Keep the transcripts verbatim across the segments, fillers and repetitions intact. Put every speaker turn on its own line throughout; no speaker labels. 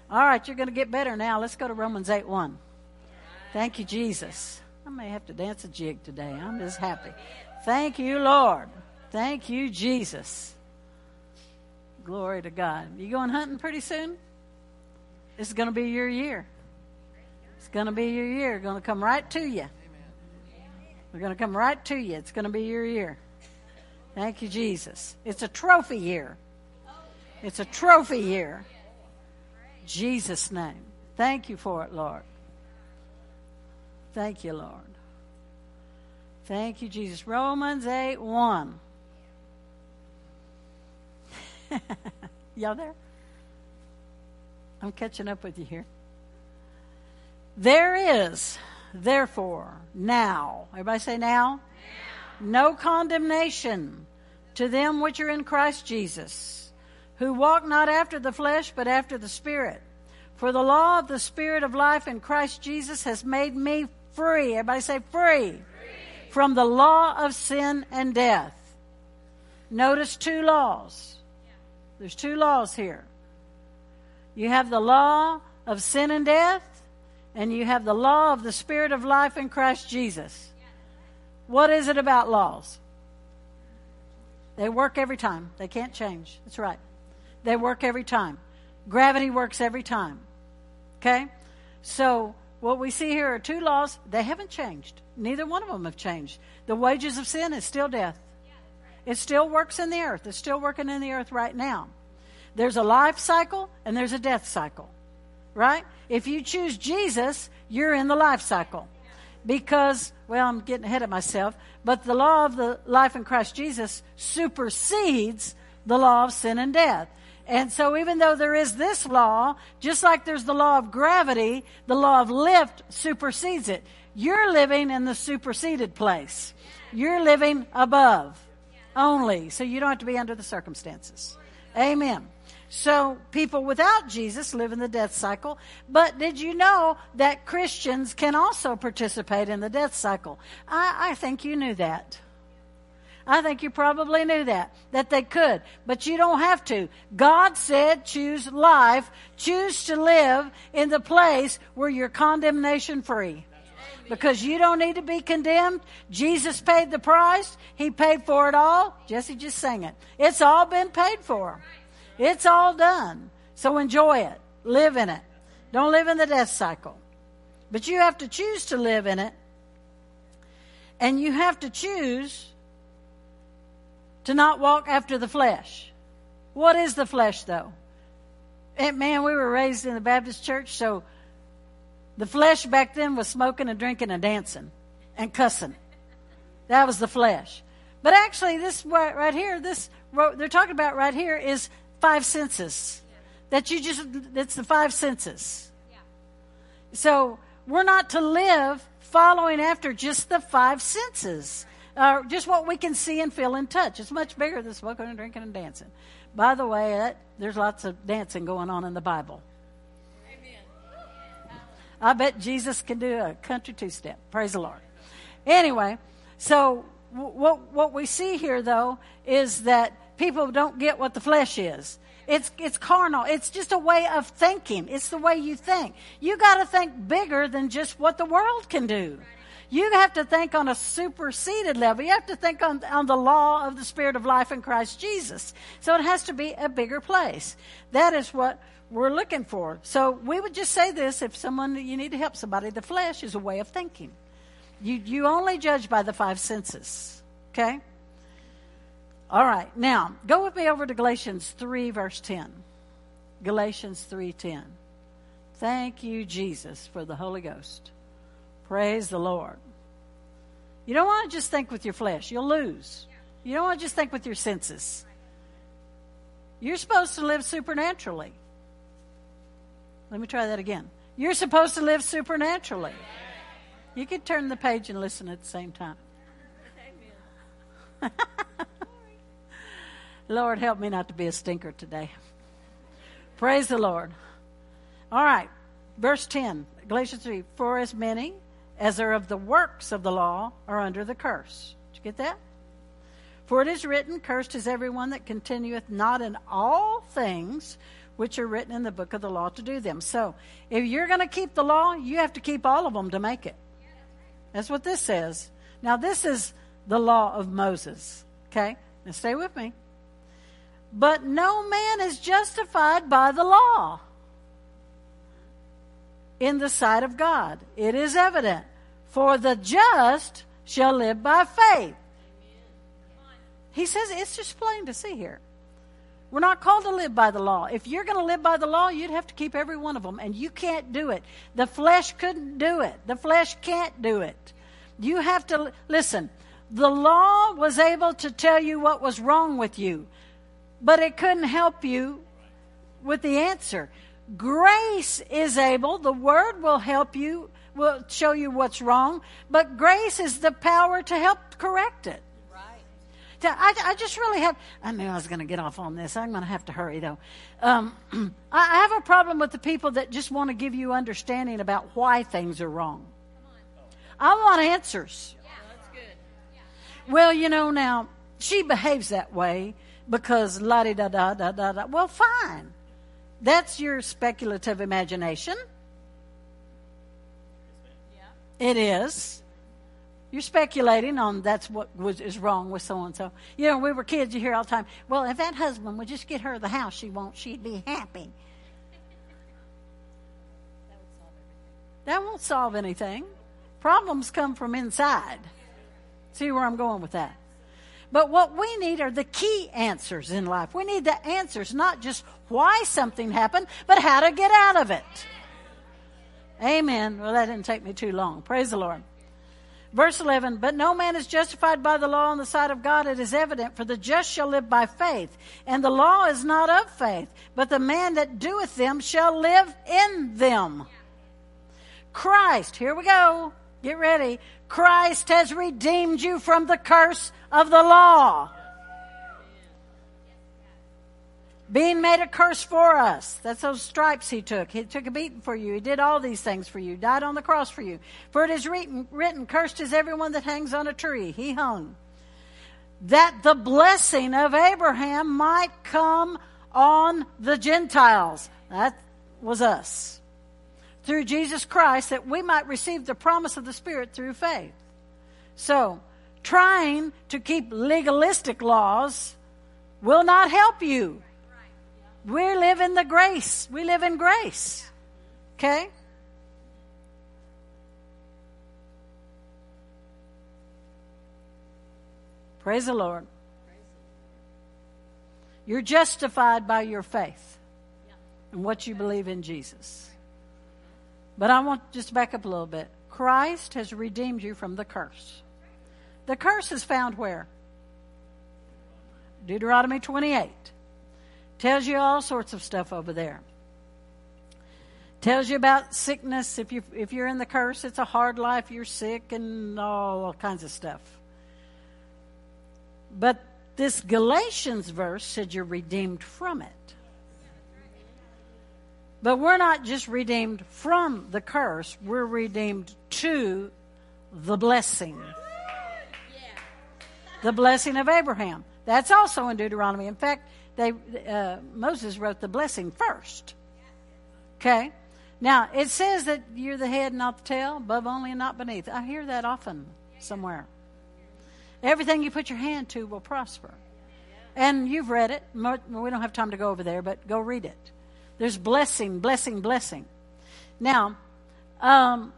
All right, you're going to get better now. Let's go to Romans eight one. Thank you, Jesus. I may have to dance a jig today. I'm just happy. Thank you, Lord. Thank you, Jesus. Glory to God. You going hunting pretty soon? This is going to be your year. It's going to be your year. Going to come right to you. We're going to come right to you. It's going to be your year. Thank you, Jesus. It's a trophy year. It's a trophy year. Jesus' name. Thank you for it, Lord. Thank you, Lord. Thank you, Jesus. Romans eight one. Y'all there? I'm catching up with you here. There is, therefore, now. Everybody say now. Now. No condemnation to them which are in Christ Jesus, who walk not after the flesh, but after the Spirit. For the law of the Spirit of life in Christ Jesus has made me free. Everybody say free. Free. From the law of sin and death. Notice two laws. There's two laws here. You have the law of sin and death, and you have the law of the Spirit of life in Christ Jesus. What is it about laws? They work every time. They can't change. That's right. They work every time. Gravity works every time. Okay? So what we see here are two laws. They haven't changed. Neither one of them have changed. The wages of sin is still death. It still works in the earth. It's still working in the earth right now. There's a life cycle and there's a death cycle. Right? If you choose Jesus, you're in the life cycle. Because, well, I'm getting ahead of myself, but the law of the life in Christ Jesus supersedes the law of sin and death. And so even though there is this law, just like there's the law of gravity, the law of lift supersedes it. You're living in the superseded place. You're living above only, so you don't have to be under the circumstances. Amen. So people without Jesus live in the death cycle. But did you know that Christians can also participate in the death cycle? I, I think you knew that. I think you probably knew that, that they could. But you don't have to. God said choose life. Choose to live in the place where you're condemnation free. Because you don't need to be condemned. Jesus paid the price. He paid for it all. Jesse just sang it. It's all been paid for. It's all done. So enjoy it. Live in it. Don't live in the death cycle. But you have to choose to live in it. And you have to choose to not walk after the flesh. What is the flesh, though? And man, we were raised in the Baptist church, so the flesh back then was smoking and drinking and dancing and cussing. That was the flesh. But actually, this right here, this they're talking about right here is five senses. That you just, it's the five senses. So we're not to live following after just the five senses. Uh, just what we can see and feel and touch. It's much bigger than smoking and drinking and dancing. By the way, that, there's lots of dancing going on in the Bible. I bet Jesus can do a country two-step. Praise the Lord. Anyway, so w- what what we see here, though, is that people don't get what the flesh is. It's it's carnal. It's just a way of thinking. It's the way you think. You got to think bigger than just what the world can do. You have to think on a superseded level. You have to think on, on the law of the Spirit of life in Christ Jesus. So it has to be a bigger place. That is what we're looking for. So we would just say this, if someone, you need to help somebody, the flesh is a way of thinking. You, you only judge by the five senses. Okay? All right. Now, go with me over to Galatians three, verse ten. Galatians three ten. Thank you, Jesus, for the Holy Ghost. Praise the Lord. You don't want to just think with your flesh. You'll lose. You don't want to just think with your senses. You're supposed to live supernaturally. Let me try that again. You're supposed to live supernaturally. You can turn the page and listen at the same time. Lord, help me not to be a stinker today. Praise the Lord. All right. Verse ten, Galatians three. For as many as are of the works of the law are under the curse. Did you get that? For it is written, cursed is everyone that continueth not in all things which are written in the book of the law to do them. So if you're going to keep the law, you have to keep all of them to make it. That's what this says. Now this is the law of Moses. Okay? Now stay with me. But no man is justified by the law in the sight of God. It is evident. For the just shall live by faith. He says it's just plain to see here. We're not called to live by the law. If you're going to live by the law, you'd have to keep every one of them. And you can't do it. The flesh couldn't do it. The flesh can't do it. You have to, listen, the law was able to tell you what was wrong with you. But it couldn't help you with the answer. Grace is able, the word will help you, will show you what's wrong. But grace is the power to help correct it. I, I just really have, I knew I was going to get off on this. I'm going to have to hurry, though. Um, I have a problem with the people that just want to give you understanding about why things are wrong. I want answers.
Yeah, that's good. Yeah.
Well, you know, now, she behaves that way because la-di-da-da-da-da-da. Well, fine. That's your speculative imagination.
Yeah.
It is. You're speculating on that's what was, is wrong with so-and-so. You know, we were kids, you hear all the time, well, if that husband would just get her the house she wants, she'd be happy. That won't solve anything. Problems come from inside. See where I'm going with that? But what we need are the key answers in life. We need the answers, not just why something happened, but how to get out of it. Amen. Well, that didn't take me too long. Praise the Lord. Verse eleven, but no man is justified by the law on the side of God. It is evident, for the just shall live by faith. And the law is not of faith, but the man that doeth them shall live in them. Christ, here we go. Get ready. Christ has redeemed you from the curse of the law. Being made a curse for us. That's those stripes he took. He took a beating for you. He did all these things for you. Died on the cross for you. For it is written, written, cursed is everyone that hangs on a tree. He hung. That the blessing of Abraham might come on the Gentiles. That was us. Through Jesus Christ, that we might receive the promise of the Spirit through faith. So, trying to keep legalistic laws will not help you. We live in the grace. We live in grace. Okay? Praise the Lord. You're justified by your faith and what you believe in Jesus. But I want just to back up a little bit. Christ has redeemed you from the curse. The curse is found where? Deuteronomy twenty-eight. Tells you all sorts of stuff over there. Tells you about sickness. If you if you're in the curse, it's a hard life. You're sick and all, all kinds of stuff. But this Galatians verse said you're redeemed from it. But we're not just redeemed from the curse. We're redeemed to the blessing. The blessing of Abraham. That's also in Deuteronomy. In fact, They, uh, Moses wrote the blessing first. Okay? Now, it says that you're the head, not the tail, above only and not beneath. I hear that often somewhere. Everything you put your hand to will prosper. And you've read it. We don't have time to go over there, but go read it. There's blessing, blessing, blessing. Now, um,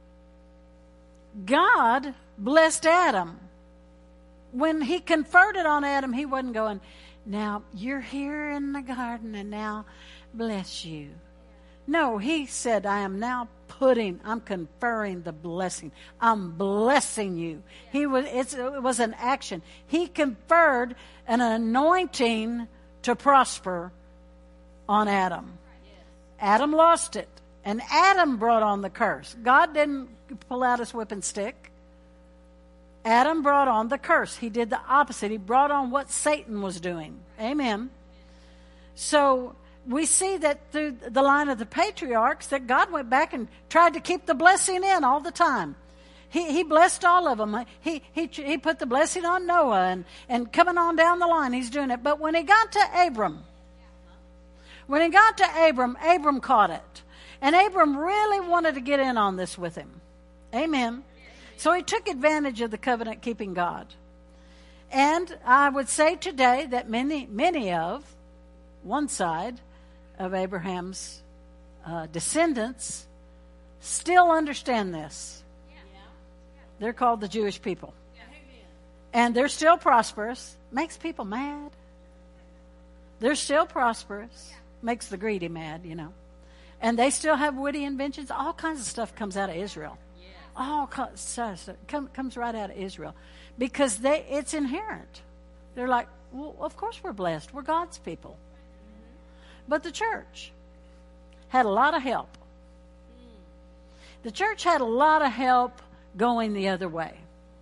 God blessed Adam. When he conferred it on Adam, he wasn't going, now, you're here in the garden and now bless you. No, he said, I am now putting, I'm conferring the blessing. I'm blessing you. He was, it's, it was an action. He conferred an anointing to prosper on Adam. Adam lost it. And Adam brought on the curse. God didn't pull out his whipping stick. Adam brought on the curse. He did the opposite. He brought on what Satan was doing. Amen. So we see that through the line of the patriarchs that God went back and tried to keep the blessing in all the time. He he blessed all of them. He he he put the blessing on Noah and, and coming on down the line, he's doing it. But when he got to Abram, When he got to Abram, Abram caught it. And Abram really wanted to get in on this with him. Amen. So he took advantage of the covenant-keeping God. And I would say today that many, many of one side of Abraham's uh, descendants still understand this. They're called the Jewish people. And they're still prosperous. Makes people mad. They're still prosperous. Makes the greedy mad, you know. And they still have witty inventions. All kinds of stuff comes out of Israel. All kinds of stuff come, comes right out of Israel. Because they, it's inherent. They're like, well, of course we're blessed. We're God's people. But the church had a lot of help. The church had a lot of help going the other way.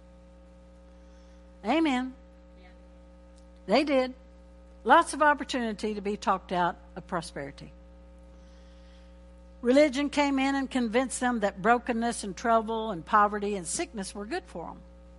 Amen. They did. Lots of opportunity to be talked out of prosperity. Religion came in and convinced them that brokenness and trouble and poverty and sickness were good for them.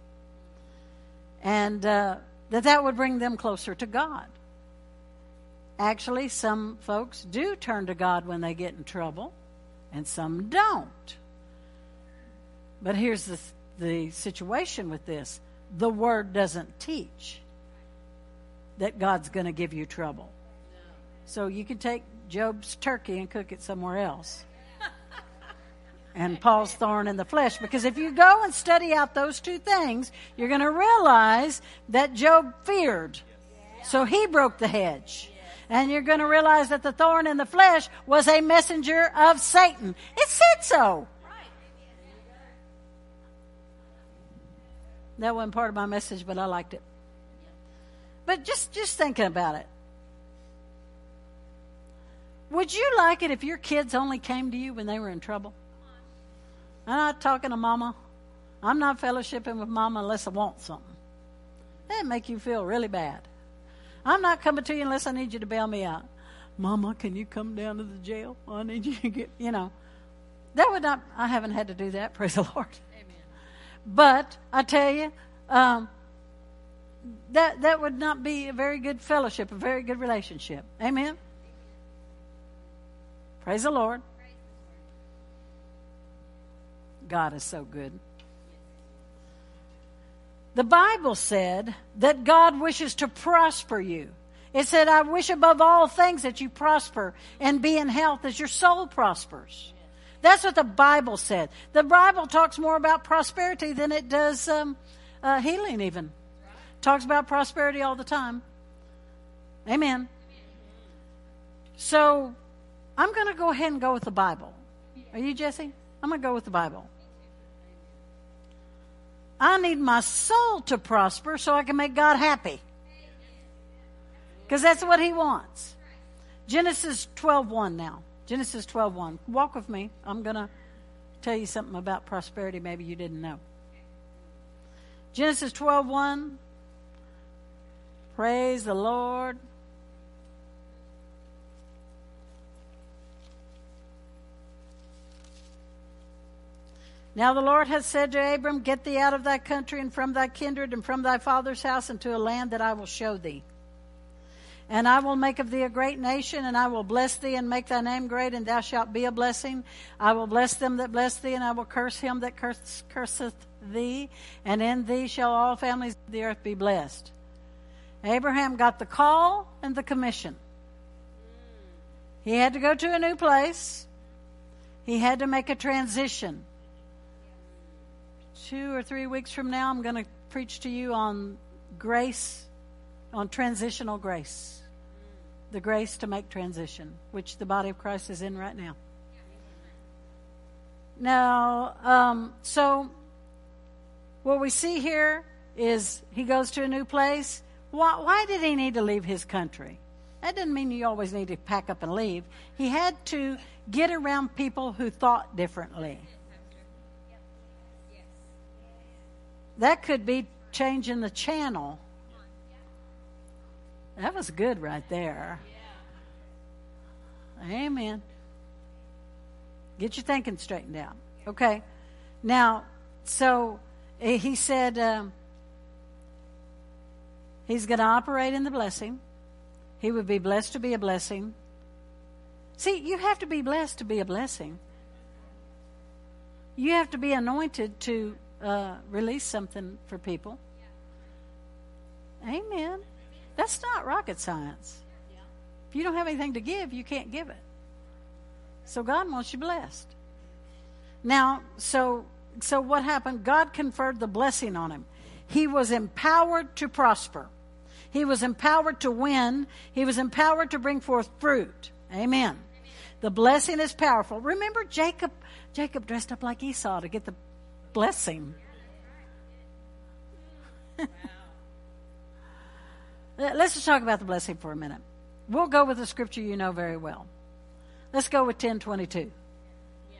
And uh, that that would bring them closer to God. Actually, some folks do turn to God when they get in trouble, and some don't. But here's the, the situation with this. The Word doesn't teach that God's going to give you trouble. So you can take Job's turkey and cook it somewhere else. And Paul's thorn in the flesh. Because if you go and study out those two things, you're going to realize that Job feared. So he broke the hedge. And you're going to realize that the thorn in the flesh was a messenger of Satan. It said so. That wasn't part of my message, but I liked it. But just, just thinking about it. Would you like it if your kids only came to you when they were in trouble? I'm not talking to mama. I'm not fellowshipping with mama unless I want something. That'd make you feel really bad. I'm not coming to you unless I need you to bail me out. Mama, can you come down to the jail? I need you to get, you know. That would not, I haven't had to do that, praise the Lord. Amen. But I tell you, um, that that would not be a very good fellowship, a very good relationship. Amen? Praise the Lord. God is so good. The Bible said that God wishes to prosper you. It said, I wish above all things that you prosper and be in health as your soul prospers. That's what the Bible said. The Bible talks more about prosperity than it does um, uh, healing even. Talks about prosperity all the time. Amen. So I'm going to go ahead and go with the Bible. Are you, Jesse? I'm going to go with the Bible. I need my soul to prosper so I can make God happy. Because that's what He wants. Genesis twelve one now. Genesis twelve one. Walk with me. I'm going to tell you something about prosperity maybe you didn't know. Genesis twelve one. Praise the Lord. Now the Lord hath said to Abram, get thee out of thy country and from thy kindred and from thy father's house into a land that I will show thee. And I will make of thee a great nation, and I will bless thee and make thy name great, and thou shalt be a blessing. I will bless them that bless thee, and I will curse him that curse, curseth thee, and in thee shall all families of the earth be blessed. Abraham got the call and the commission. He had to go to a new place. He had to make a transition. Two or three weeks from now, I'm going to preach to you on grace, on transitional grace. The grace to make transition, which the body of Christ is in right now. Now, um, so what we see here is he goes to a new place. Why, why did he need to leave his country? That doesn't mean you always need to pack up and leave. He had to get around people who thought differently. That could be changing the channel. That was good right there. Amen. Get your thinking straightened out. Okay. Now, so he said um, he's going to operate in the blessing. He would be blessed to be a blessing. See, you have to be blessed to be a blessing. You have to be anointed to uh, release something for people. Amen. That's not rocket science. If you don't have anything to give, you can't give it. So God wants you blessed. Now, so so what happened? God conferred the blessing on him. He was empowered to prosper. He was empowered to win. He was empowered to bring forth fruit. Amen. Amen. The blessing is powerful. Remember Jacob, Jacob dressed up like Esau to get the blessing. Let's just talk about the blessing for a minute. We'll go with the scripture you know very well. Let's go with ten twenty-two. Yeah.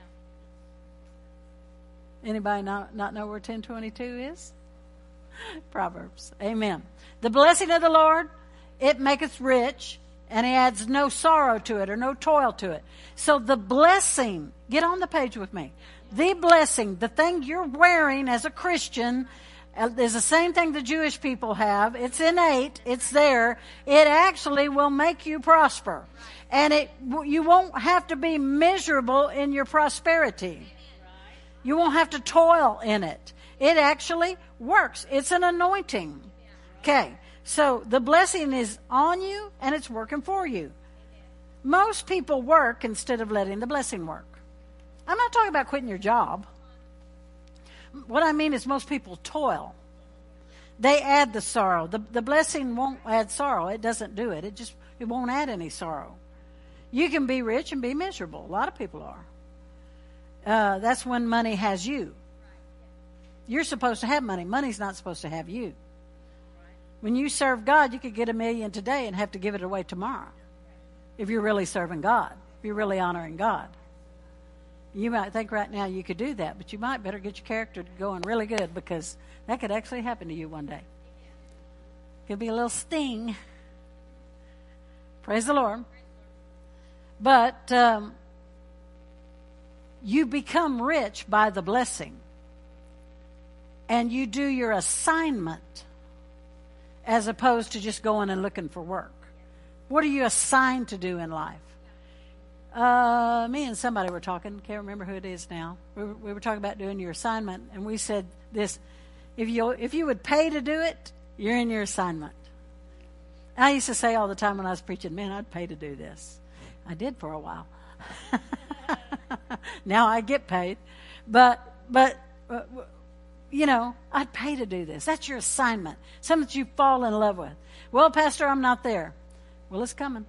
Anybody not, not know where ten twenty-two is? Proverbs. Amen. The blessing of the Lord, it maketh rich, and he adds no sorrow to it or no toil to it. So the blessing, get on the page with me. The blessing, the thing you're wearing as a Christian, is the same thing the Jewish people have. It's innate. It's there. It actually will make you prosper. And it, you won't have to be miserable in your prosperity. You won't have to toil in it. It actually works. It's an anointing. Okay. So the blessing is on you and it's working for you. Most people work instead of letting the blessing work. I'm not talking about quitting your job. What I mean is most people toil. They add the sorrow. The, the blessing won't add sorrow. It doesn't do it. It just, it won't add any sorrow. You can be rich and be miserable. A lot of people are. Uh, that's when money has you. You're supposed to have money. Money's not supposed to have you. When you serve God, you could get a million today and have to give it away tomorrow. If you're really serving God. If you're really honoring God. You might think right now you could do that, but you might better get your character going really good, because that could actually happen to you one day. Could be a little sting. Praise the Lord. But um, you become rich by the blessing. And you do your assignment as opposed to just going and looking for work. What are you assigned to do in life? Uh, me and somebody were talking, can't remember who it is now. We were, we were talking about doing your assignment, and we said this: if you if you would pay to do it, you're in your assignment. And I used to say all the time when I was preaching, man, I'd pay to do this. I did for a while. Now I get paid, but but uh, you know, I'd pay to do this. That's your assignment, something that you fall in love with. Well, Pastor, I'm not there. Well, it's coming.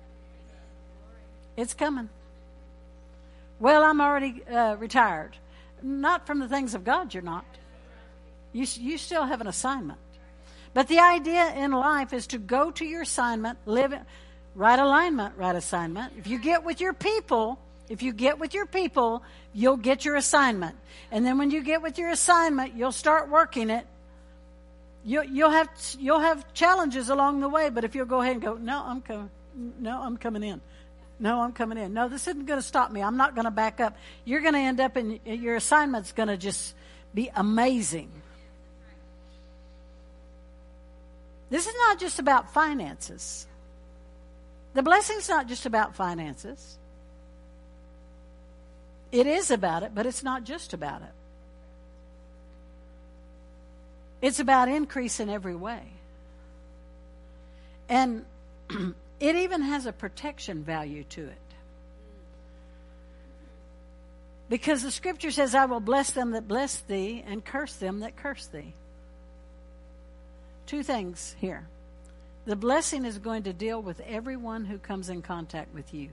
It's coming. Well, I'm already uh, retired. Not from the things of God, you're not. You, you still have an assignment. But the idea in life is to go to your assignment, live it, right alignment, right assignment. If you get with your people, if you get with your people, you'll get your assignment. And then when you get with your assignment, you'll start working it. You, you'll have you'll have challenges along the way, but if you'll go ahead and go, no, I'm coming. No, I'm coming in. No, I'm coming in. No, this isn't going to stop me. I'm not going to back up. You're going to end up in, your assignment's going to just be amazing. This is not just about finances. The blessing's not just about finances. It is about it, but it's not just about it. It's about increase in every way. And it even has a protection value to it. Because the scripture says, I will bless them that bless thee and curse them that curse thee. Two things here. The blessing is going to deal with everyone who comes in contact with you.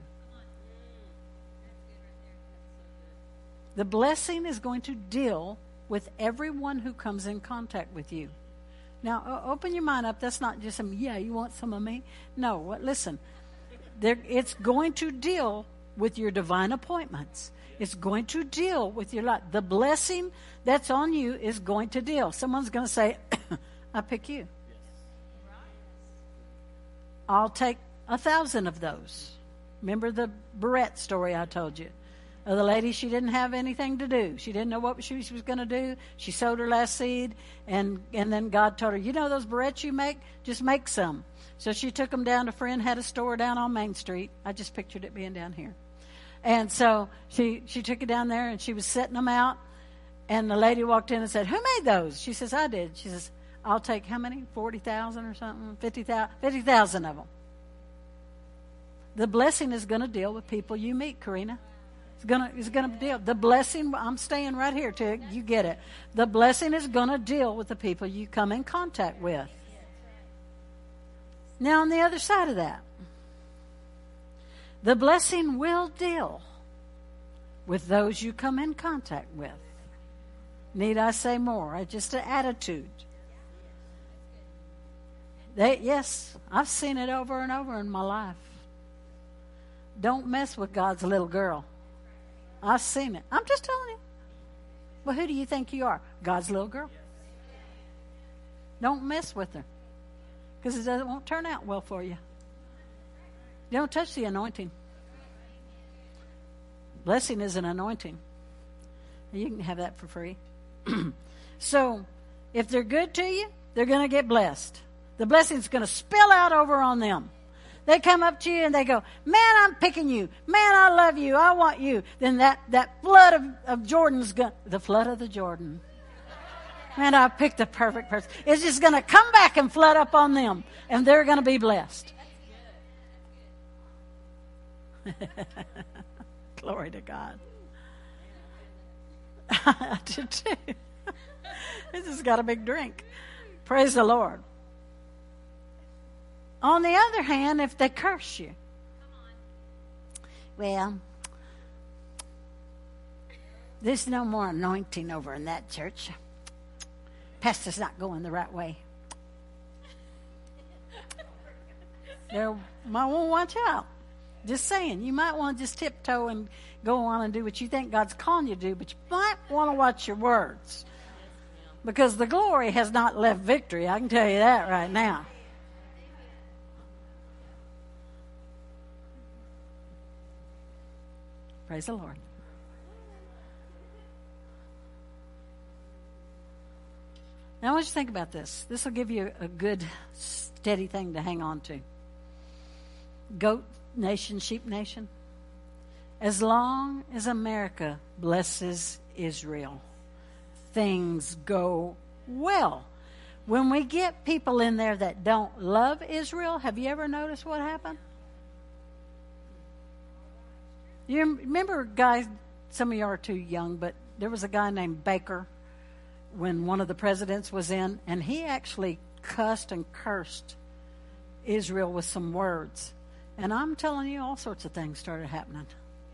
The blessing is going to deal with everyone who comes in contact with you. Now, open your mind up. That's not just some, yeah, you want some of me? No, what? Listen. There, it's going to deal with your divine appointments. It's going to deal with your life. The blessing that's on you is going to deal. Someone's going to say, I pick you. I'll take a thousand of those. Remember the Barrett story I told you? of the lady. She didn't have anything to do. She didn't know what she was going to do. She sowed her last seed, and, and then God told her, you know those barrettes you make? Just make some. So she took them down. A friend had a store down on Main Street. I just pictured it being down here. And so she, she took it down there, and she was setting them out. And the lady walked in and said, who made those? She says, I did. She says, I'll take how many? forty thousand or something? fifty thousand? fifty thousand of them. The blessing is going to deal with people you meet, Karina. It's going to, it's going to deal. The blessing, I'm staying right here till you get it. The blessing is going to deal with the people you come in contact with. Now, on the other side of that, the blessing will deal with those you come in contact with. Need I say more? It's just an attitude. They, yes, I've seen it over and over in my life. Don't mess with God's little girl. I've seen it. I'm just telling you. Well, who do you think you are? God's little girl. Don't mess with her, because it doesn't, won't turn out well for you. Don't touch the anointing. Blessing is an anointing. You can have that for free. So, if they're good to you, they're going to get blessed. The blessing's going to spill out over on them. They come up to you and they go, man, I'm picking you. Man, I love you. I want you. Then that, that flood of, of Jordan's going to, the flood of the Jordan. Man, I picked the perfect person. It's just going to come back and flood up on them. And they're going to be blessed. Glory to God. I did too. This has got a big drink. Praise the Lord. On the other hand, if they curse you, well, there's no more anointing over in that church. Pastor's not going the right way. They might want to watch out. Just saying, you might want to just tiptoe and go on and do what you think God's calling you to do, but you might want to watch your words. Because the glory has not left victory. I can tell you that right now. Praise the Lord. Now I want you to think about this. This will give you a good, steady thing to hang on to. Goat nation, sheep nation. As long as America blesses Israel, things go well. When we get people in there that don't love Israel, have you ever noticed what happened? You remember, guys, some of you are too young, but there was a guy named Baker when one of the presidents was in, and he actually cussed and cursed Israel with some words. And I'm telling you, all sorts of things started happening.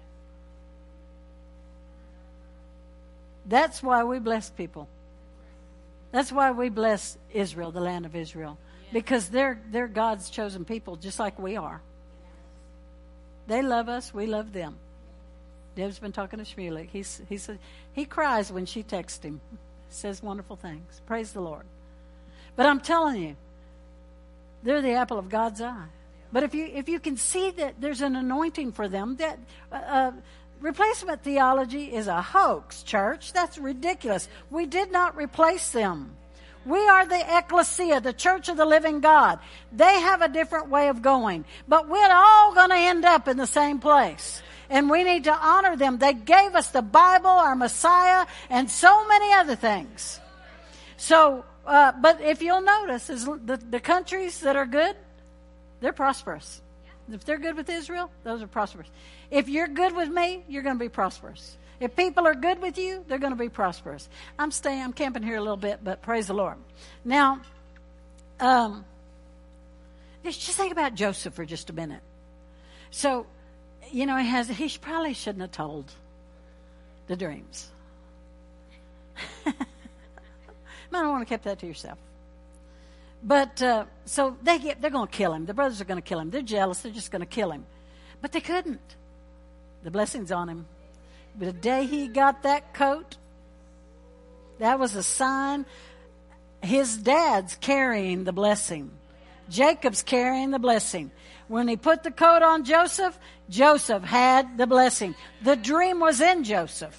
That's why we bless people. That's why we bless Israel, the land of Israel. Because they're, they're God's chosen people, just like we are. They love us. We love them. Deb's been talking to Shmulik. He's, he's, he cries when she texts him. Says wonderful things. Praise the Lord. But I'm telling you, they're the apple of God's eye. But if you if you can see that there's an anointing for them, that uh, uh, replacement theology is a hoax, church. That's ridiculous. We did not replace them. We are the ecclesia, the church of the living God. They have a different way of going. But we're all going to end up in the same place. And we need to honor them. They gave us the Bible, our Messiah, and so many other things. So, uh, but if you'll notice, is the, the countries that are good, they're prosperous. If they're good with Israel, those are prosperous. If you're good with me, you're going to be prosperous. If people are good with you, they're going to be prosperous. I'm staying, I'm camping here a little bit, but praise the Lord. Now, um, just think about Joseph for just a minute. So, you know, he has, he probably shouldn't have told the dreams. You might want to keep that to yourself. But, uh, so they get, they're going to kill him. The brothers are going to kill him. They're jealous. They're just going to kill him. But they couldn't. The blessing's on him. But the day he got that coat, that was a sign. His dad's carrying the blessing. Jacob's carrying the blessing. When he put the coat on Joseph, Joseph had the blessing. The dream was in Joseph.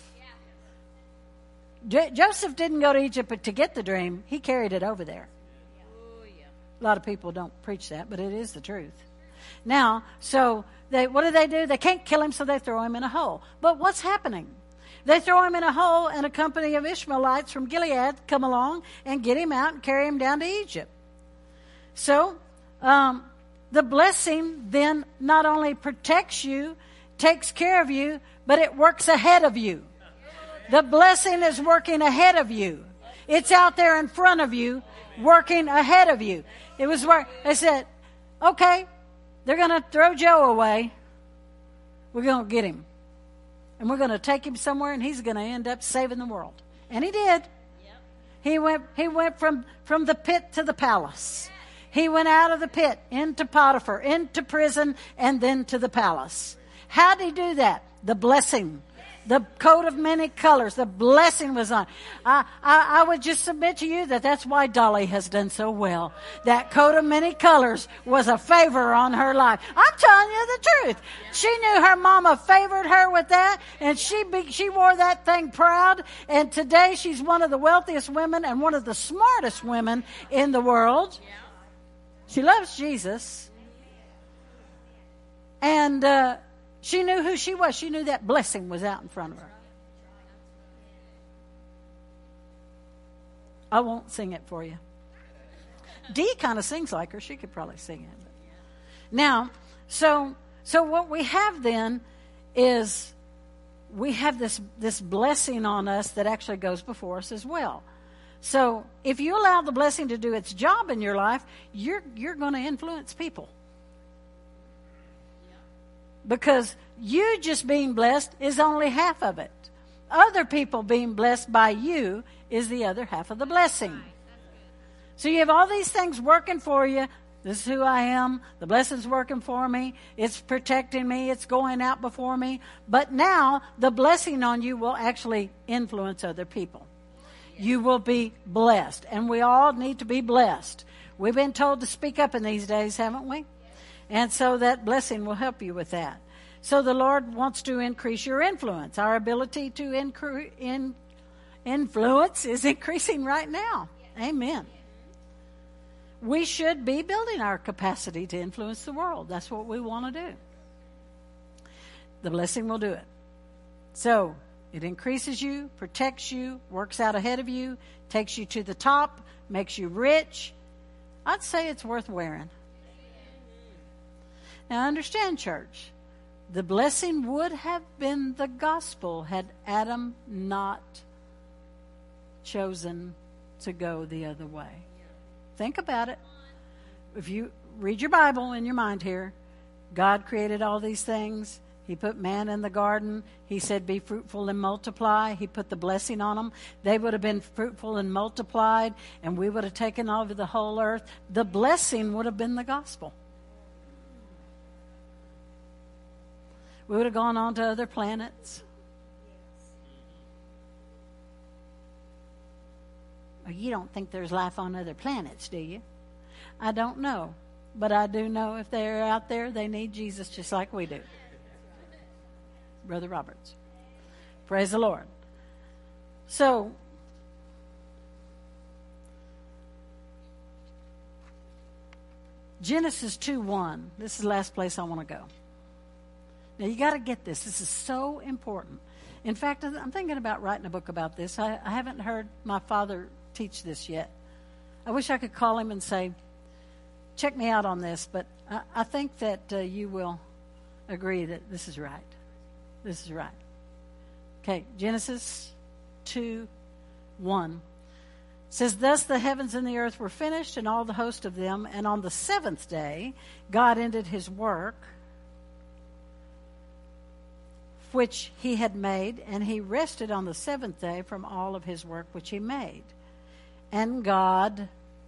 Jo- Joseph didn't go to Egypt to get the dream. He carried it over there. A lot of people don't preach that, but it is the truth. Now, so they, what do they do? They can't kill him, so they throw him in a hole. But what's happening? They throw him in a hole, and a company of Ishmaelites from Gilead come along and get him out and carry him down to Egypt. So, um, the blessing then not only protects you, takes care of you, but it works ahead of you. The blessing is working ahead of you. It's out there in front of you, working ahead of you. It was where they said, okay, they're going to throw Joe away. We're going to get him. And we're going to take him somewhere, and he's going to end up saving the world. And he did. Yep. He went He went from, from the pit to the palace. He went out of the pit into Potiphar, into prison, and then to the palace. How did he do that? The blessing. The coat of many colors. The blessing was on. I, I, I would just submit to you that that's why Dolly has done so well. That coat of many colors was a favor on her life. I'm telling you the truth. She knew her mama favored her with that, and she be, she wore that thing proud. And today she's one of the wealthiest women and one of the smartest women in the world. She loves Jesus. And uh, she knew who she was. She knew that blessing was out in front of her. I won't sing it for you. Dee kind of sings like her. She could probably sing it. Now, so so what we have then is we have this, this blessing on us that actually goes before us as well. So if you allow the blessing to do its job in your life, you're you're going to influence people. Because you just being blessed is only half of it. Other people being blessed by you is the other half of the blessing. So you have all these things working for you. This is who I am. The blessing's working for me. It's protecting me. It's going out before me. But now the blessing on you will actually influence other people. You will be blessed. And we all need to be blessed. We've been told to speak up in these days, haven't we? And so that blessing will help you with that. So the Lord wants to increase your influence. Our ability to incre- in, influence is increasing right now. Amen. We should be building our capacity to influence the world. That's what we want to do. The blessing will do it. So it increases you, protects you, works out ahead of you, takes you to the top, makes you rich. I'd say it's worth wearing. Now understand, church, the blessing would have been the gospel had Adam not chosen to go the other way. Think about it. If you read your Bible in your mind here, God created all these things. He put man in the garden. He said, be fruitful and multiply. He put the blessing on them. They would have been fruitful and multiplied, and we would have taken over the whole earth. The blessing would have been the gospel. We would have gone on to other planets. Well, you don't think there's life on other planets, do you? I don't know. But I do know if they're out there, they need Jesus just like we do. Brother Roberts. Praise the Lord. So, Genesis two one. This is the last place I want to go. Now, you got to get this. This is so important. In fact, I'm thinking about writing a book about this. I, I haven't heard my father teach this yet. I wish I could call him and say, check me out on this, but I, I think that uh, you will agree that this is right. This is right. Okay, Genesis two one says, thus the heavens and the earth were finished, and all the host of them, and on the seventh day God ended his work which he had made, and he rested on the seventh day from all of his work which he made. And God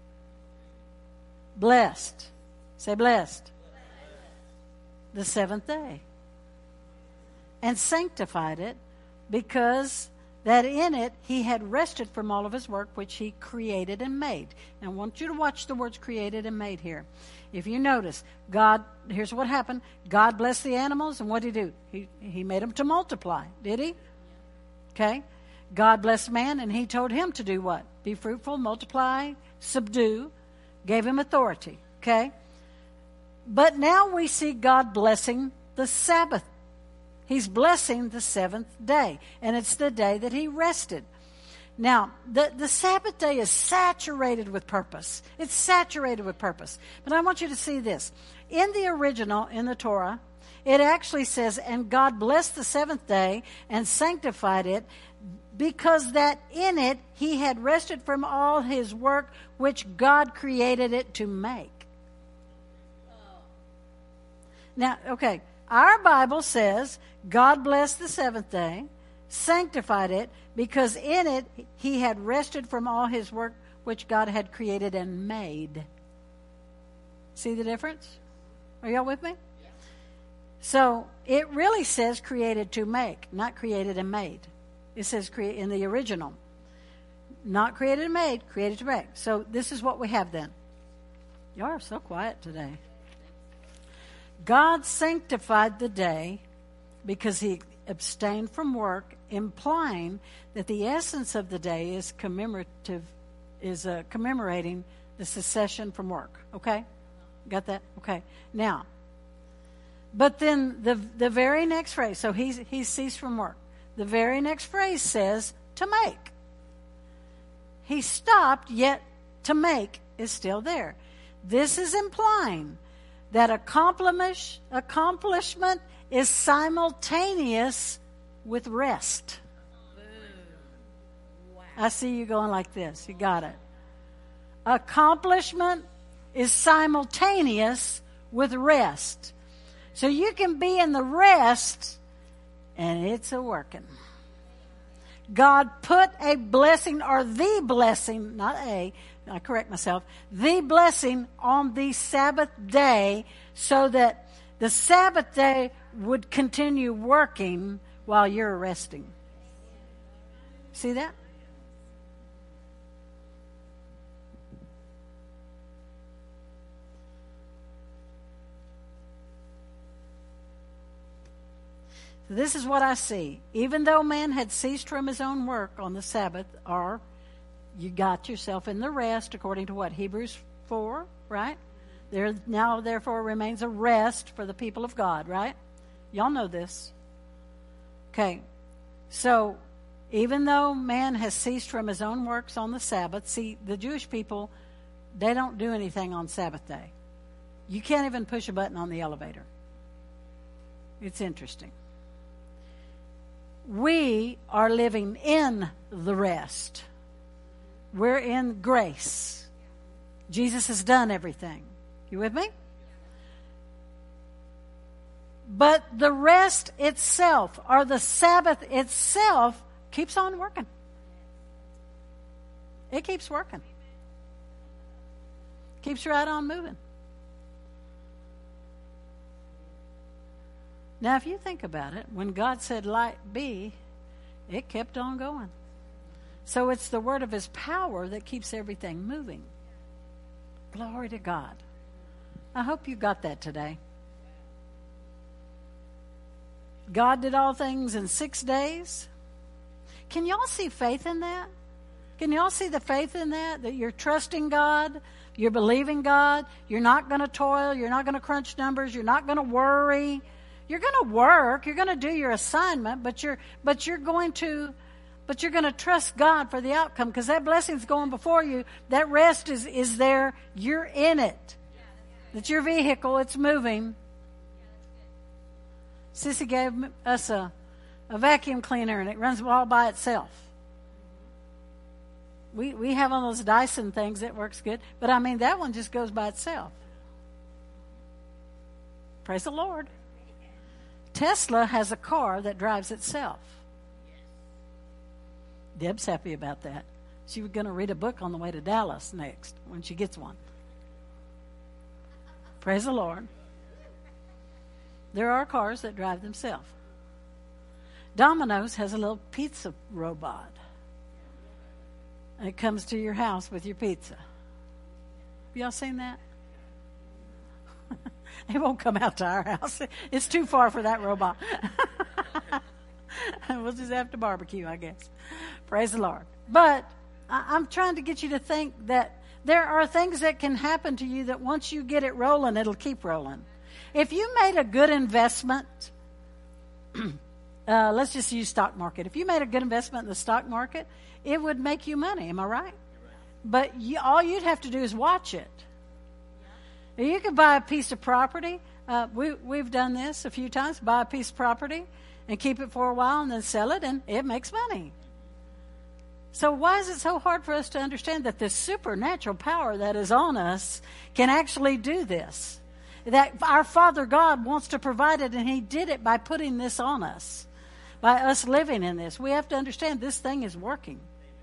blessed, say blessed, the seventh day, and sanctified it, because that in it he had rested from all of his work which he created and made. Now, I want you to watch the words created and made here. If you notice, God, here's what happened. God blessed the animals, and what did he do? He, he made them to multiply, did he? Okay. God blessed man, and he told him to do what? Be fruitful, multiply, subdue, gave him authority, okay? But now we see God blessing the Sabbath. He's blessing the seventh day, and it's the day that he rested. Now, the, the Sabbath day is saturated with purpose. It's saturated with purpose. But I want you to see this. In the original, in the Torah, it actually says, and God blessed the seventh day and sanctified it, because that in it he had rested from all his work which God created it to make. Now, okay, our Bible says God blessed the seventh day, sanctified it, because in it he had rested from all his work which God had created and made. See the difference? Are y'all with me? Yeah. So it really says created to make, not created and made. It says create in the original. Not created and made, created to make. So this is what we have then. Y'all are so quiet today. God sanctified the day because he abstained from work, implying that the essence of the day is commemorative, is uh, commemorating the cessation from work. Okay? Got that? Okay. Now, but then the the very next phrase, so he's he's ceased from work. The very next phrase says to make. He stopped, yet to make is still there. This is implying that accomplish, accomplishment is simultaneous with rest. Wow. I see you going like this. You got it. Accomplishment is simultaneous with rest. So you can be in the rest and it's a working. God put a blessing, or the blessing, not a, I correct myself, the blessing on the Sabbath day so that the Sabbath day would continue working while you're resting. See that? This is what I see. Even though man had ceased from his own work on the Sabbath, or you got yourself in the rest, according to what? Hebrews four, right? There now therefore remains a rest for the people of God, right? Y'all know this. Okay. So, even though man has ceased from his own works on the Sabbath, see, the Jewish people, they don't do anything on Sabbath day. You can't even push a button on the elevator. It's interesting. We are living in the rest. We're in grace. Jesus has done everything. You with me? But the rest itself, or the Sabbath itself, keeps on working. It keeps working. Keeps right on moving. Now, if you think about it, when God said light be, it kept on going. So it's the word of his power that keeps everything moving. Glory to God. I hope you got that today. God did all things in six days. Can y'all see faith in that? Can y'all see the faith in that? That you're trusting God, you're believing God, you're not going to toil, you're not going to crunch numbers, you're not going to worry. You're going to work, you're going to do your assignment, but you're but you're going to but you're going to trust God for the outcome, because that blessing's going before you. That rest is is there. You're in it. It's your vehicle, it's moving. Sissy gave us a, a vacuum cleaner, and it runs all by itself. We we have one of those Dyson things that works good, but I mean that one just goes by itself. Praise the Lord. Tesla has a car that drives itself. Deb's happy about that. She was going to read a book on the way to Dallas next when she gets one. Praise the Lord. There are cars that drive themselves. Domino's has a little pizza robot. And it comes to your house with your pizza. Y'all seen that? It won't come out to our house. It's too far for that robot. We'll just have to barbecue, I guess. Praise the Lord. But I'm trying to get you to think that there are things that can happen to you that once you get it rolling, it'll keep rolling. If you made a good investment, uh, let's just use stock market. If you made a good investment in the stock market, it would make you money. Am I right? But you, all you'd have to do is watch it. You could buy a piece of property. Uh, we, we've done this a few times. Buy a piece of property and keep it for a while and then sell it, and it makes money. So why is it so hard for us to understand that this supernatural power that is on us can actually do this? That our Father God wants to provide it, and He did it by putting this on us, by us living in this. We have to understand this thing is working.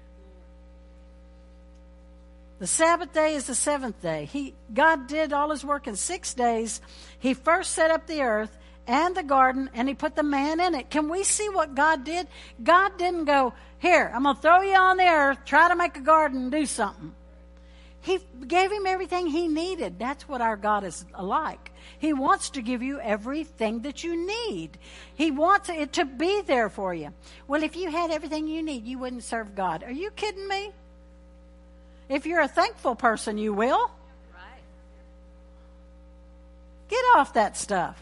The Sabbath day is the seventh day. He, God did all His work in six days. He first set up the earth and the garden, and He put the man in it. Can we see what God did? God didn't go, here, I'm going to throw you on the earth, try to make a garden and do something. He gave him everything he needed. That's what our God is like. He wants to give you everything that you need. He wants it to be there for you. Well, if you had everything you need, you wouldn't serve God. Are you kidding me? If you're a thankful person, you will.
Right.
Get off that stuff.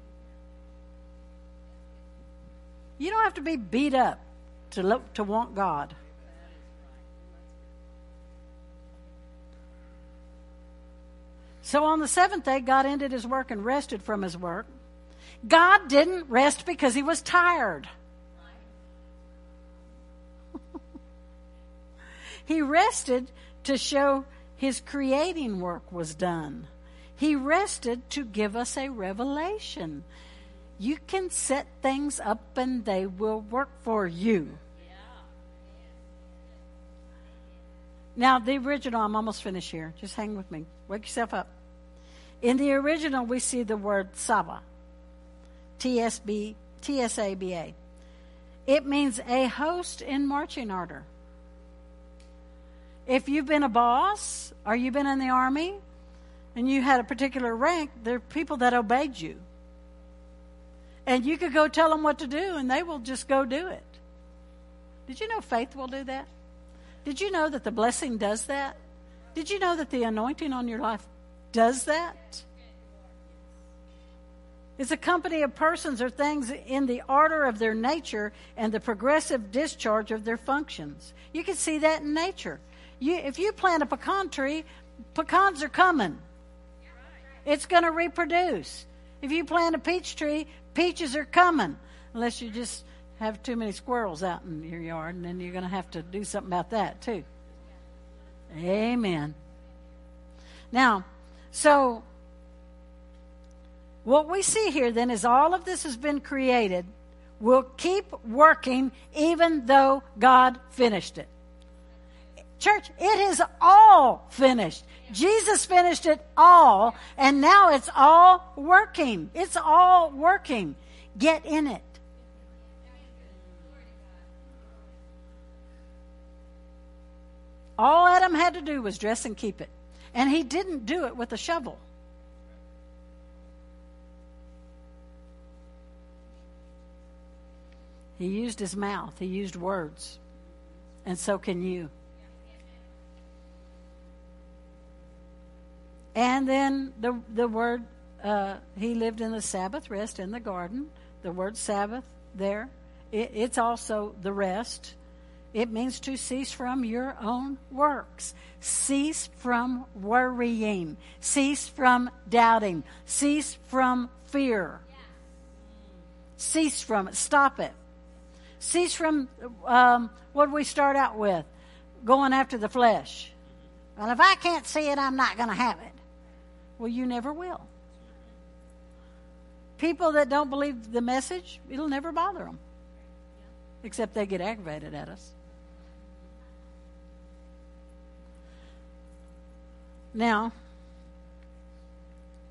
You don't have to be beat up to look, to want God. So on the seventh day, God ended His work and rested from His work. God didn't rest because He was tired. He rested to show His creating work was done. He rested to give us a revelation. You can set things up and they will work for you.
Yeah.
Now, the original, I'm almost finished here. Just hang with me. Wake yourself up. In the original, we see the word Saba. T S B, T S A B A. It means a host in marching order. If you've been a boss or you've been in the army and you had a particular rank, there are people that obeyed you. And you could go tell them what to do and they will just go do it. Did you know faith will do that? Did you know that the blessing does that? Did you know that the anointing on your life does that? It's a company of persons or things in the order of their nature and the progressive discharge of their functions. You can see that in nature. You, if you plant a pecan tree, pecans are coming. It's going to reproduce. If you plant a peach tree, peaches are coming. Unless you just have too many squirrels out in your yard, and then you're going to have to do something about that too. Amen. Now, so what we see here then is all of this has been created, will keep working even though God finished it. Church, it is all finished. Jesus finished it all, and now it's all working. It's all working. Get in it. All Adam had to do was dress and keep it. And he didn't do it with a shovel. He used his mouth. He used words. And so can you. And then the the word, uh, he lived in the Sabbath rest in the garden. The word Sabbath there, it, it's also the rest. It means to cease from your own works. Cease from worrying. Cease from doubting. Cease from fear. Cease from it. Stop it. Cease from, um, what did we start out with? Going after the flesh. Well, if I can't see it, I'm not going to have it. Well, you never will. People that don't believe the message, it'll never bother them. Except they get aggravated at us. Now,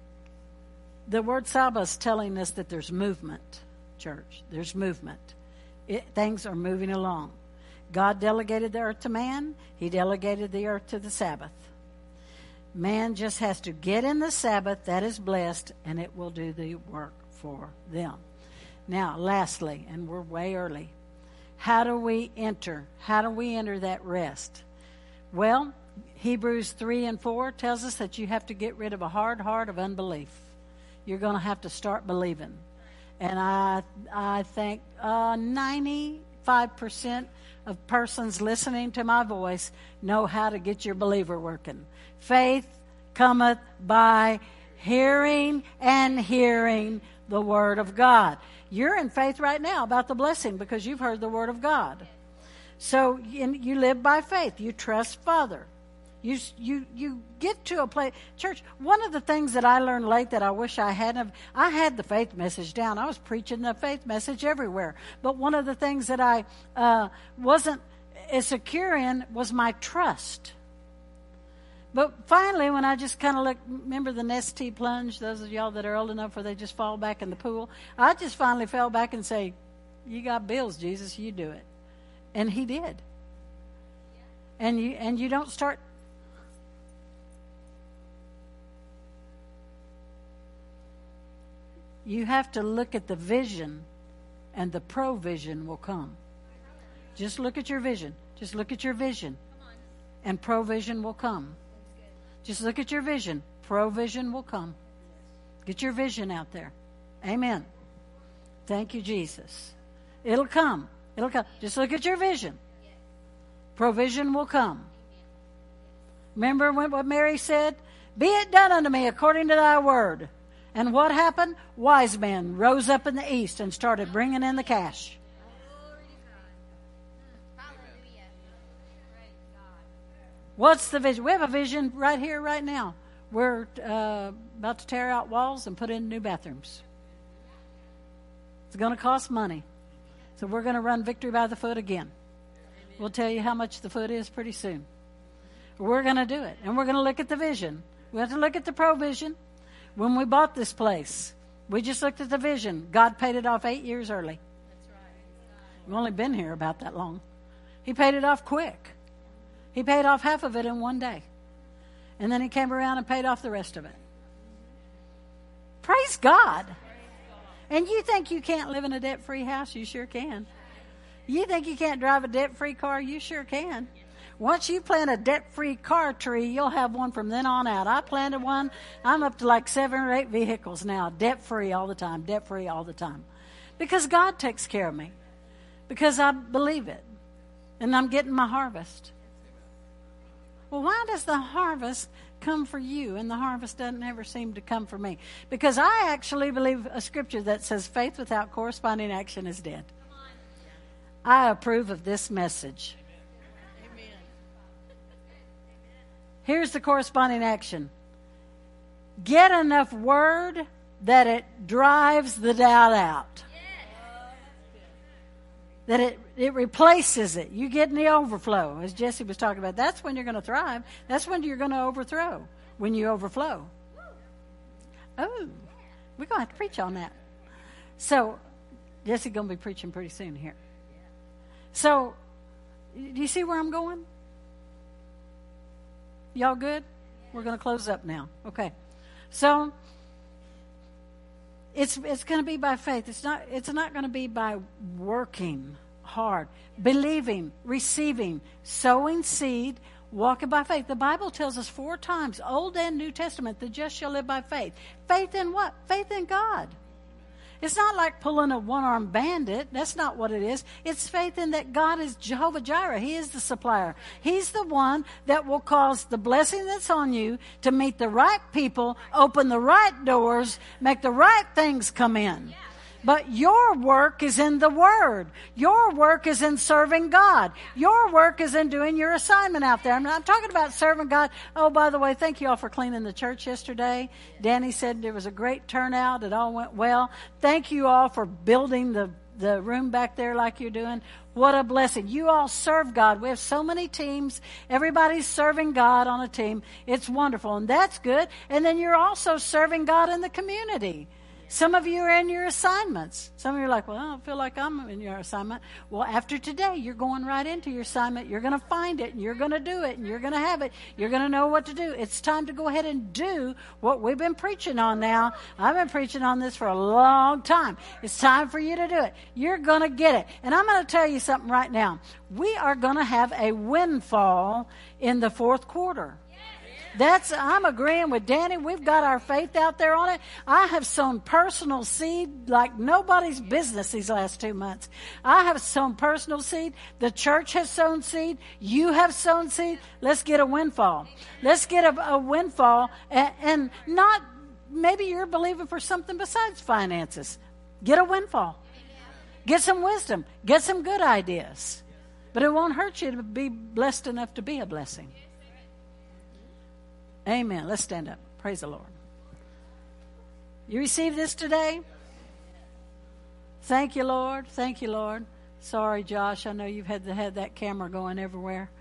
the word Saba is telling us that there's movement, church. There's movement. it, things are moving along. God delegated the earth to man. He delegated the earth to the Sabbath. Man just has to get in the Sabbath that is blessed, and it will do the work for them. Now, lastly, and we're way early, how do we enter? How do we enter that rest? Well, Hebrews three and four tells us that you have to get rid of a hard heart of unbelief. You're going to have to start believing. And I I think uh, ninety-five percent of persons listening to my voice know how to get your believer working. Faith cometh by hearing, and hearing the Word of God. You're in faith right now about the blessing because you've heard the Word of God. So you live by faith. You trust Father. You you you get to a place. Church, one of the things that I learned late that I wish I hadn't, I had the faith message down. I was preaching the faith message everywhere. But one of the things that I uh, wasn't as secure in was my trust. But finally, when I just kind of look, remember the Nestea plunge, those of y'all that are old enough where they just fall back in the pool? I just finally fell back and say, you got bills, Jesus, you do it. And he did. And you and you don't start... You have to look at the vision, and the provision will come. Just look at your vision. Just look at your vision, and provision will come. Just look at your vision. Provision will come. Get your vision out there. Amen. Thank you, Jesus. It'll come. It'll come. Just look at your vision. Provision will come. Remember what Mary said? Be it done unto me according to thy word. And what happened? Wise men rose up in the east and started bringing in the cash. What's the vision? We have a vision right here, right now. We're uh, about to tear out walls and put in new bathrooms. It's going to cost money. So we're going to run Victory by the Foot again. We'll tell you how much the foot is pretty soon. We're going to do it. And we're going to look at the vision. We have to look at the provision. When we bought this place, we just looked at the vision. God paid it off eight years early.
That's right.
We've only been here about that long. He paid it off quick. He paid off half of it in one day. And then he came around and paid off the rest of it. Praise God. And you think you can't live in a debt-free house? You sure can. You think you can't drive a debt-free car? You sure can. Once you plant a debt-free car tree, you'll have one from then on out. I planted one. I'm up to like seven or eight vehicles now, debt-free all the time, debt-free all the time. Because God takes care of me. Because I believe it. And I'm getting my harvest. Well, why does the harvest come for you and the harvest doesn't ever seem to come for me? Because I actually believe a scripture that says faith without corresponding action is dead. I approve of this message. Here's the corresponding action. Get enough word that it drives the doubt out. That it, it replaces it. You get in the overflow, as Jesse was talking about. That's when you're going to thrive. That's when you're going to overthrow, when you overflow. Oh, we're going to have to preach on that. So, Jesse's going to be preaching pretty soon here. So, do you see where I'm going? Y'all good? We're going to close up now. Okay. So, it's it's going to be by faith. It's not it's not going to be by working hard, believing, receiving, sowing seed, walking by faith. The Bible tells us four times, Old and New Testament, the just shall live by faith. Faith in what? Faith in God. It's not like pulling a one-armed bandit. That's not what it is. It's faith in that God is Jehovah Jireh. He is the supplier. He's the one that will cause the blessing that's on you to meet the right people, open the right doors, make the right things come in. But your work is in the Word. Your work is in serving God. Your work is in doing your assignment out there. I'm not talking about serving God. Oh, by the way, thank you all for cleaning the church yesterday. Danny said there was a great turnout. It all went well. Thank you all for building the, the room back there like you're doing. What a blessing. You all serve God. We have so many teams. Everybody's serving God on a team. It's wonderful, and that's good. And then you're also serving God in the community. Some of you are in your assignments. Some of you are like, well, I don't feel like I'm in your assignment. Well, after today, you're going right into your assignment. You're going to find it, and you're going to do it, and you're going to have it. You're going to know what to do. It's time to go ahead and do what we've been preaching on now. I've been preaching on this for a long time. It's time for you to do it. You're going to get it. And I'm going to tell you something right now. We are going to have a windfall in the fourth quarter. That's, I'm agreeing with Danny. We've got our faith out there on it. I have sown personal seed like nobody's business these last two months. I have sown personal seed. The church has sown seed. You have sown seed. Let's get a windfall. Let's get a, a windfall and, and not, maybe you're believing for something besides finances. Get a windfall. Get some wisdom. Get some good ideas. But it won't hurt you to be blessed enough to be a blessing. Amen. Let's stand up. Praise the Lord. You receive this today? Thank you, Lord. Thank you, Lord. Sorry, Josh. I know you've had to have that camera going everywhere.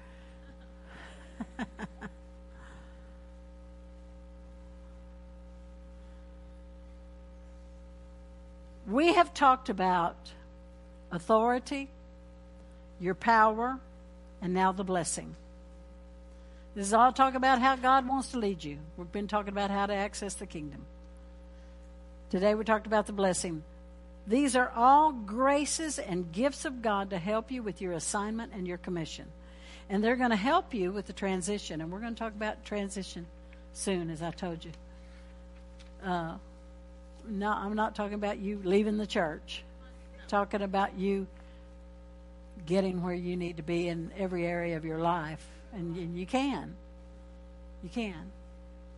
We have talked about authority, your power, and now the blessing. This is all talk about how God wants to lead you. We've been talking about how to access the kingdom. Today we talked about the blessing. These are all graces and gifts of God to help you with your assignment and your commission. And they're going to help you with the transition. And we're going to talk about transition soon, as I told you. Uh, no, I'm not talking about you leaving the church. I'm talking about you getting where you need to be in every area of your life. And, and you can. You can.